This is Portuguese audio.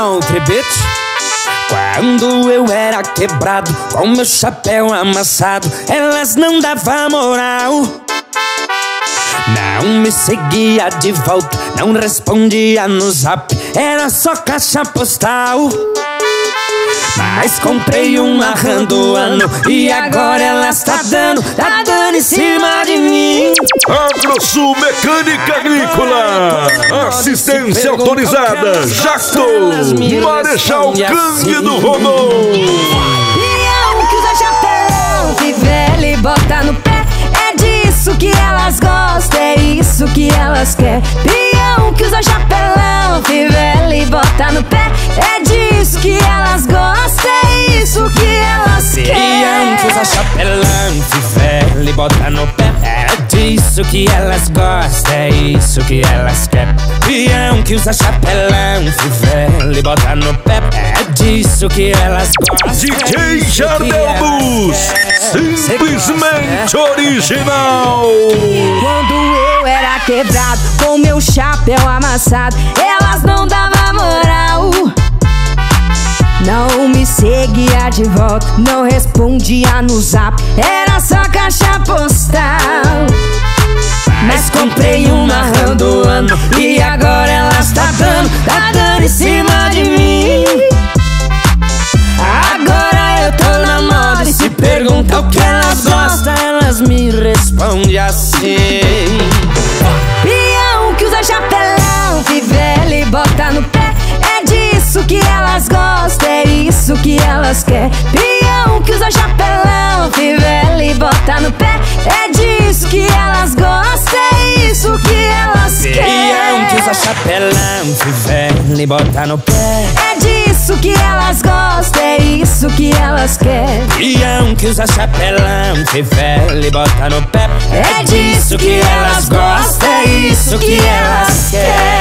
country, bitch. Quando eu era quebrado, com meu chapéu amassado, elas não davam moral. Não me seguia de volta, não respondia no zap, era só caixa postal. Mas comprei um narrando ano e agora ela está dando em cima de mim. Agrosul Mecânica Agrícola, assistência autorizada, Jacto, Marechal Cândido Rondon. Peão que usa chapéu, fivela e bota no pé, é disso que elas gostam, é isso que elas querem. Peão que usa chapelão, fivela e bota no pé, é disso que elas gostam, é isso que elas querem. Peão que usa chapelão, fivela e bota no pé, é disso que elas gostam, é isso que elas querem. Peão que usa chapelão, fivela e bota no pé, é disso que elas gostam. DJ Jardel Luz, simplesmente original. Quando eu era quebrado, com meu chapéu amassado, elas não davam moral. Não me seguia de volta, não respondia no zap, era só caixa postal. Mas comprei um narrando ano e agora ela está dando em cima de mim. Agora eu tô na moda e se pergunta o que elas gostam, elas me respondem assim. Peão que usa chapelão, fivela e bota no pé, é disso que elas gostam, é isso que elas querem. Peão que usa chapelão, fivela e bota no pé, é disso que elas gostam, é isso que elas querem. Peão que usa chapelão, fivela e bota no pé, é disso que elas gostam, é isso que elas querem. peão que usa chapelão, fivela e bota no pé, É disso que elas gostam, é isso que elas querem.